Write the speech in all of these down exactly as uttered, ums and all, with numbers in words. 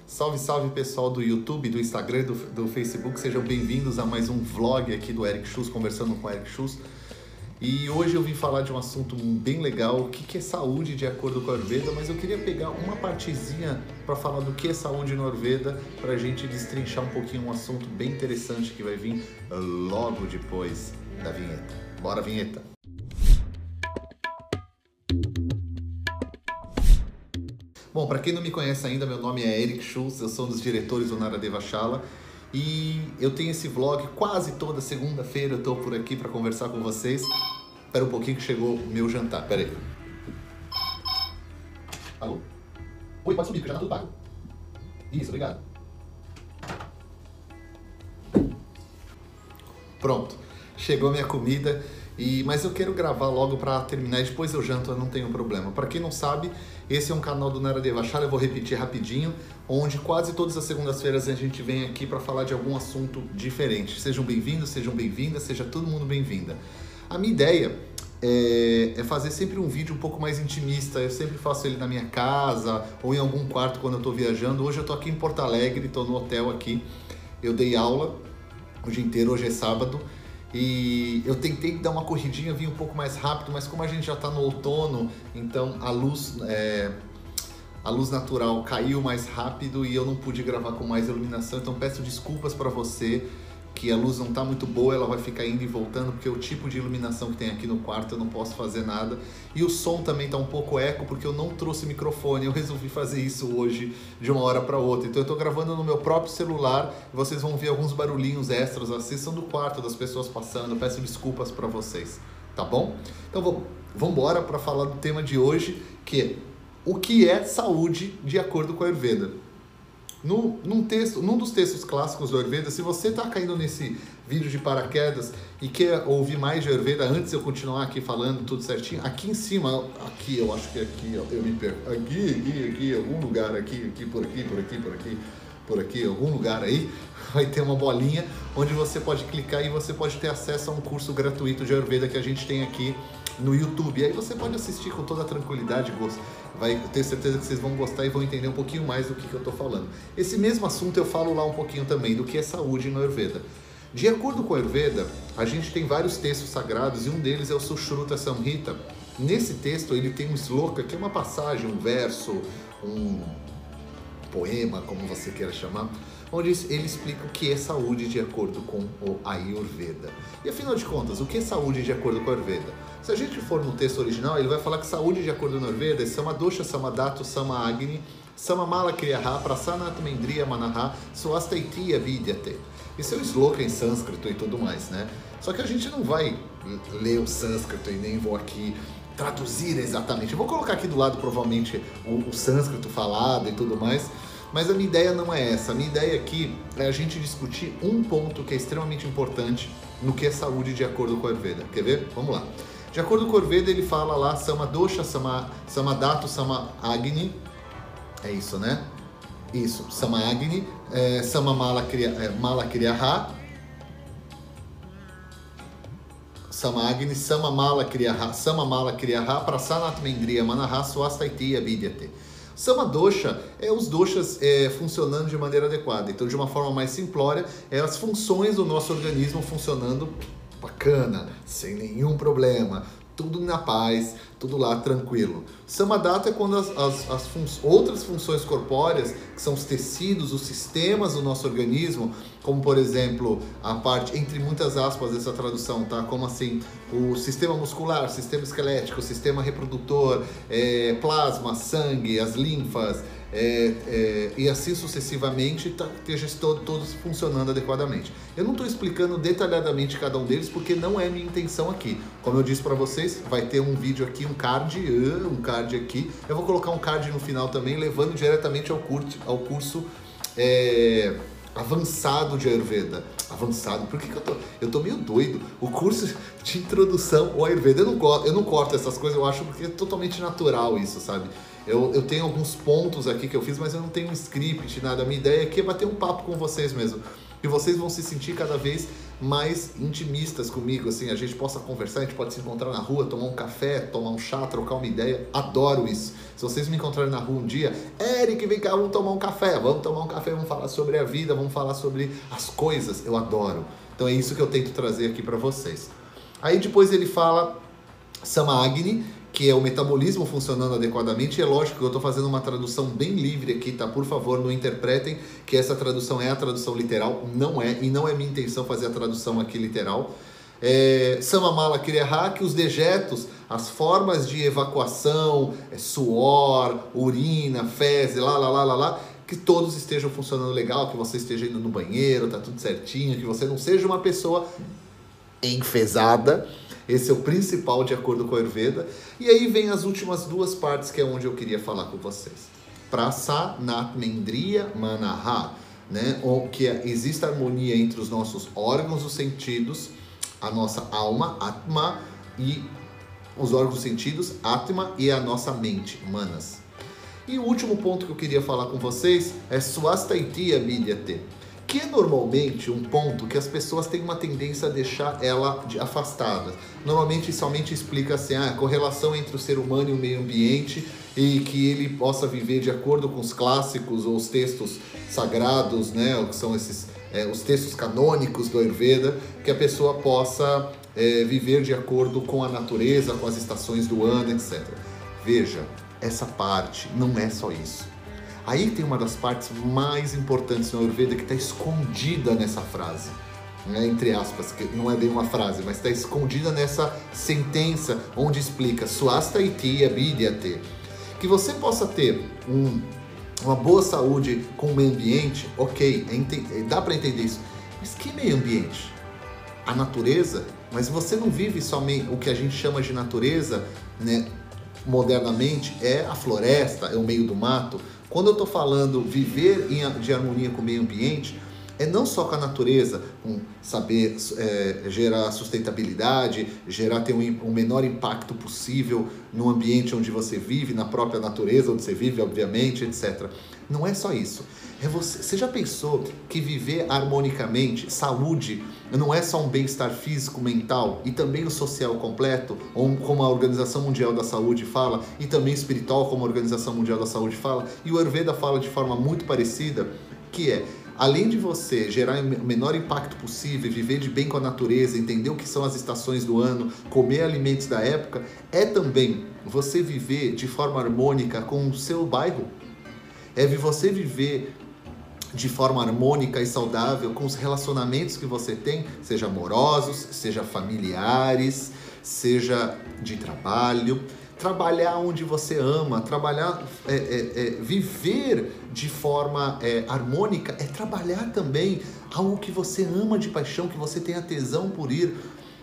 Salve, salve pessoal do YouTube, do Instagram, do, do Facebook, sejam bem-vindos a mais um vlog aqui do Eric Chus, conversando com o Eric Chus. E hoje eu vim falar de um assunto bem legal, o que é saúde de acordo com a Ayurveda, mas eu queria pegar uma partezinha para falar do que é saúde no Ayurveda, para a gente destrinchar um pouquinho um assunto bem interessante que vai vir logo depois da vinheta. Bora, vinheta! Bom, para quem não me conhece ainda, meu nome é Eric Chus, eu sou um dos diretores do Naradeva Shala e eu tenho esse vlog quase toda segunda-feira, eu estou por aqui para conversar com vocês. Espera um pouquinho que chegou o meu jantar, espera aí. Alô? Oi, pode subir, que já tá tudo pago. Isso, obrigado. Pronto, chegou a minha comida. E, mas eu quero gravar logo para terminar e depois eu janto, eu não tenho problema. Para quem não sabe, esse é um canal do Naradeva Shala, eu vou repetir rapidinho, onde quase todas as segundas-feiras a gente vem aqui para falar de algum assunto diferente. Sejam bem-vindos, sejam bem-vindas, seja todo mundo bem-vinda. A minha ideia é, é fazer sempre um vídeo um pouco mais intimista, eu sempre faço ele na minha casa ou em algum quarto quando eu estou viajando. Hoje eu estou aqui em Porto Alegre, estou no hotel aqui, eu dei aula o dia inteiro, hoje é sábado. E eu tentei dar uma corridinha, vim um pouco mais rápido, mas como a gente já está no outono, então a luz, é, a luz natural caiu mais rápido e eu não pude gravar com mais iluminação, então peço desculpas para você que a luz não está muito boa, ela vai ficar indo e voltando, porque o tipo de iluminação que tem aqui no quarto eu não posso fazer nada. E o som também está um pouco eco, porque eu não trouxe microfone, eu resolvi fazer isso hoje de uma hora para outra. Então eu estou gravando no meu próprio celular, e vocês vão ver alguns barulhinhos extras, assistam do quarto das pessoas passando, eu peço desculpas para vocês, tá bom? Então vamos embora para falar do tema de hoje, que é o que é saúde de acordo com a Ayurveda. No, num, texto, num dos textos clássicos do Ayurveda, se você está caindo nesse vídeo de paraquedas e quer ouvir mais de Ayurveda antes de eu continuar aqui falando tudo certinho, aqui em cima, aqui, eu acho que aqui, ó, eu me perco, aqui, aqui, aqui, algum lugar aqui, aqui, por aqui, por aqui, por aqui, por aqui, algum lugar aí, vai ter uma bolinha onde você pode clicar e você pode ter acesso a um curso gratuito de Ayurveda que a gente tem aqui no YouTube. E aí você pode assistir com toda a tranquilidade, gosto. Vai ter certeza que vocês vão gostar e vão entender um pouquinho mais do que, que eu estou falando. Esse mesmo assunto eu falo lá um pouquinho também do que é saúde no Ayurveda. De acordo com o Ayurveda, a gente tem vários textos sagrados e um deles é o Sushruta Samhita. Nesse texto ele tem um sloka, que é uma passagem, um verso, um poema, como você queira chamar, onde ele explica o que é saúde de acordo com o Ayurveda. E afinal de contas, o que é saúde de acordo com o Ayurveda? Se a gente for no texto original, ele vai falar que saúde de acordo com o Ayurveda é Samadosha, Samadhatu, Samagni, Samamala Kriyaha, Prasanatmendriya Manaha, Swastaitiya Vidyate. Esse é o sloka em sânscrito e tudo mais, né? Só que a gente não vai ler o sânscrito e nem vou aqui traduzir exatamente. Eu vou colocar aqui do lado, provavelmente, o, o sânscrito falado e tudo mais, mas a minha ideia não é essa. A minha ideia aqui é a gente discutir um ponto que é extremamente importante no que é saúde de acordo com a Ayurveda. Quer ver? Vamos lá. De acordo com o Ayurveda, ele fala lá Samadosha, sama, Samadhatu, Samagni. É isso, né? Isso. Samagni, é, Samamala Kriyaha. Samagni, Samamala Kriyaha, Samamala Kriyaha, Prasanatmendriya Manaha, Swastaitiya Vidyate. Samadosha é os doshas é, funcionando de maneira adequada. Então, de uma forma mais simplória, é as funções do nosso organismo funcionando bacana, sem nenhum problema, tudo na paz, tudo lá tranquilo. Samadhatu é quando as, as, as fun outras funções corpóreas, que são os tecidos, os sistemas do nosso organismo, como por exemplo, a parte, entre muitas aspas dessa tradução, tá? Como assim, o sistema muscular, o sistema esquelético, o sistema reprodutor, é, plasma, sangue, as linfas, é, é, e assim sucessivamente, tá, esteja todo, todos funcionando adequadamente. Eu não estou explicando detalhadamente cada um deles, porque não é minha intenção aqui. Como eu disse para vocês, vai ter um vídeo aqui, um card, um card aqui. Eu vou colocar um card no final também, levando diretamente ao curso, ao curso é, avançado de Ayurveda. Avançado, por que, que eu tô? Eu tô meio doido. O curso de introdução ao Ayurveda, eu não, gosto, eu não corto essas coisas, eu acho porque é totalmente natural isso, sabe? Eu, eu tenho alguns pontos aqui que eu fiz, mas eu não tenho um script, nada. A minha ideia aqui é bater um papo com vocês mesmo. E vocês vão se sentir cada vez mais intimistas comigo, assim, a gente possa conversar, a gente pode se encontrar na rua, tomar um café, tomar um chá, trocar uma ideia. Adoro isso. Se vocês me encontrarem na rua um dia, Eric, vem cá, vamos tomar um café, vamos tomar um café, vamos falar sobre a vida, vamos falar sobre as coisas. Eu adoro. Então é isso que eu tento trazer aqui para vocês. Aí depois ele fala Samagni, que é o metabolismo funcionando adequadamente. E é lógico que eu estou fazendo uma tradução bem livre aqui, tá? Por favor, não interpretem que essa tradução é a tradução literal. Não é, e não é minha intenção fazer a tradução aqui literal. É, Samamala Kriyaha, que os dejetos, as formas de evacuação, é, suor, urina, fezes, lá, lá, lá, lá, lá, que todos estejam funcionando legal, que você esteja indo no banheiro, tá tudo certinho, que você não seja uma pessoa enfesada. Esse é o principal de acordo com a Ayurveda. E aí vem as últimas duas partes, que é onde eu queria falar com vocês. Prasanatmendriya Manaha, né? Ou que é, existe harmonia entre os nossos órgãos, os sentidos, a nossa alma, Atma, e os órgãos dos sentidos, Atma, e a nossa mente, Manas. E o último ponto que eu queria falar com vocês é Swastaitiya Vidyate, que é normalmente um ponto que as pessoas têm uma tendência a deixar ela de afastada. Normalmente somente explica assim, ah, a correlação entre o ser humano e o meio ambiente e que ele possa viver de acordo com os clássicos ou os textos sagrados, né, que são esses, é, os textos canônicos do Ayurveda, que a pessoa possa é, viver de acordo com a natureza, com as estações do ano, etcétera. Veja, essa parte não é só isso. Aí tem uma das partes mais importantes no Ayurveda que está escondida nessa frase, né? Entre aspas, que não é bem uma frase, mas está escondida nessa sentença onde explica Swastaitiya Vidyate, que você possa ter um, uma boa saúde com o meio ambiente, ok, é, dá para entender isso, mas que meio ambiente? A natureza? Mas você não vive somente o que a gente chama de natureza, né? Modernamente é a floresta, é o meio do mato. Quando eu estou falando viver em, de harmonia com o meio ambiente, é não só com a natureza, com saber é, gerar sustentabilidade, gerar ter um, um menor impacto possível no ambiente onde você vive, na própria natureza onde você vive, obviamente, etcétera. Não é só isso. É você, você já pensou que viver harmonicamente, saúde, não é só um bem-estar físico, mental e também o social completo, ou como a Organização Mundial da Saúde fala, e também espiritual, como a Organização Mundial da Saúde fala, e o Ayurveda fala de forma muito parecida, que é, além de você gerar o menor impacto possível, viver de bem com a natureza, entender o que são as estações do ano, comer alimentos da época, é também você viver de forma harmônica com o seu bairro. É você viver de forma harmônica e saudável com os relacionamentos que você tem, seja amorosos, seja familiares, seja de trabalho. Trabalhar onde você ama, trabalhar, é, é, é, viver de forma é, harmônica é trabalhar também algo que você ama de paixão, que você tenha tesão por ir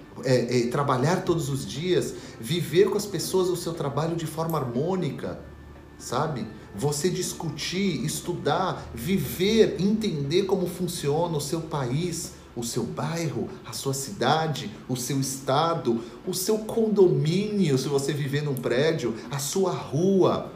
é, é, trabalhar todos os dias, viver com as pessoas o seu trabalho de forma harmônica, sabe? Você discutir, estudar, viver, entender como funciona o seu país, o seu bairro, a sua cidade, o seu estado, o seu condomínio, se você viver num prédio, a sua rua.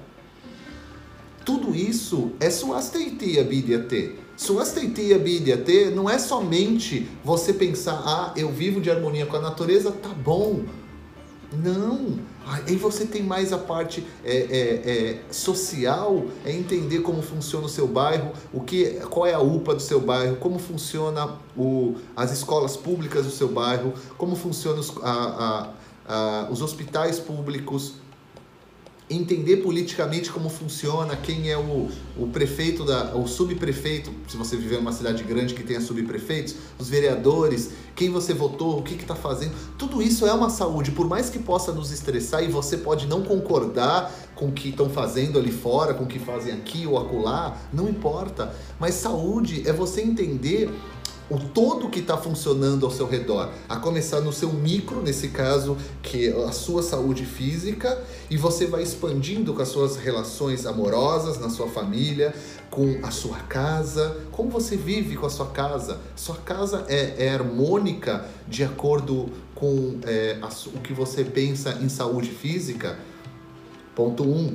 Tudo isso é Swastaitiya Vidyate. Swastaitiya Vidyate não é somente você pensar, ah, eu vivo de harmonia com a natureza, tá bom. Não. Aí você tem mais a parte é, é, é, social, é entender como funciona o seu bairro, o que, qual é a U P A do seu bairro, como funciona o, as escolas públicas do seu bairro, como funcionam os, a, a, a, os hospitais públicos, entender politicamente como funciona, quem é o, o prefeito, da, o subprefeito, se você viver em uma cidade grande que tenha subprefeitos, os vereadores, quem você votou, o que está fazendo, tudo isso é uma saúde, por mais que possa nos estressar e você pode não concordar com o que estão fazendo ali fora, com o que fazem aqui ou acolá, não importa, mas saúde é você entender o todo que está funcionando ao seu redor, a começar no seu micro, nesse caso, que é a sua saúde física, e você vai expandindo com as suas relações amorosas, na sua família, com a sua casa, como você vive com a sua casa. Sua casa é, é harmônica de acordo com é, a, o que você pensa em saúde física? Ponto um.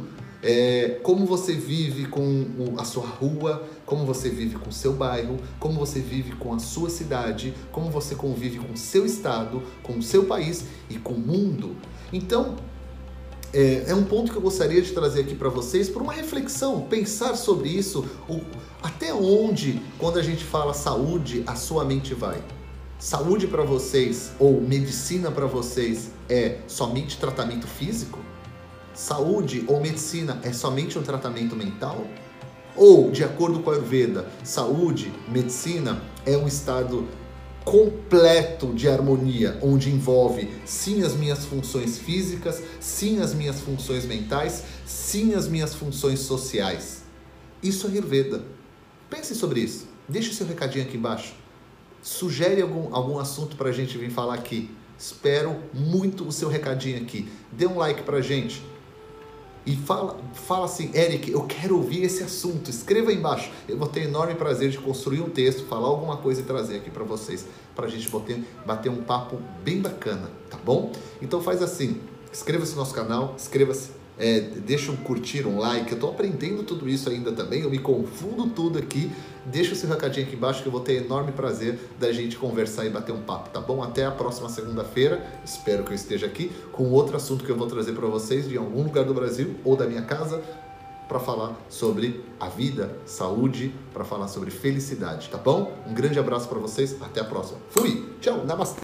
É, como você vive com a sua rua, como você vive com o seu bairro, como você vive com a sua cidade, como você convive com o seu estado, com o seu país e com o mundo. Então, é, é um ponto que eu gostaria de trazer aqui para vocês por uma reflexão, pensar sobre isso, o, até onde, quando a gente fala saúde, a sua mente vai. Saúde para vocês, ou medicina para vocês, é somente tratamento físico? Saúde ou medicina é somente um tratamento mental? Ou, de acordo com a Ayurveda, saúde, medicina é um estado completo de harmonia, onde envolve sim as minhas funções físicas, sim as minhas funções mentais, sim as minhas funções sociais. Isso é Ayurveda. Pense sobre isso. Deixe seu recadinho aqui embaixo. Sugere algum, algum assunto para a gente vir falar aqui. Espero muito o seu recadinho aqui. Dê um like pra gente. E fala, fala assim, Eric, eu quero ouvir esse assunto. Escreva aí embaixo. Eu vou ter enorme prazer de construir um texto, falar alguma coisa e trazer aqui para vocês, para a gente bater, bater um papo bem bacana, tá bom? Então faz assim, inscreva-se no nosso canal, inscreva-se, é, deixa um curtir, um like. Eu tô aprendendo tudo isso ainda também, eu me confundo tudo aqui. Deixa o seu recadinho aqui embaixo que eu vou ter enorme prazer da gente conversar e bater um papo, tá bom? Até a próxima segunda-feira, espero que eu esteja aqui com outro assunto que eu vou trazer para vocês de algum lugar do Brasil ou da minha casa, para falar sobre a vida, saúde, para falar sobre felicidade, tá bom? Um grande abraço para vocês, até a próxima. Fui! Tchau! Namastê!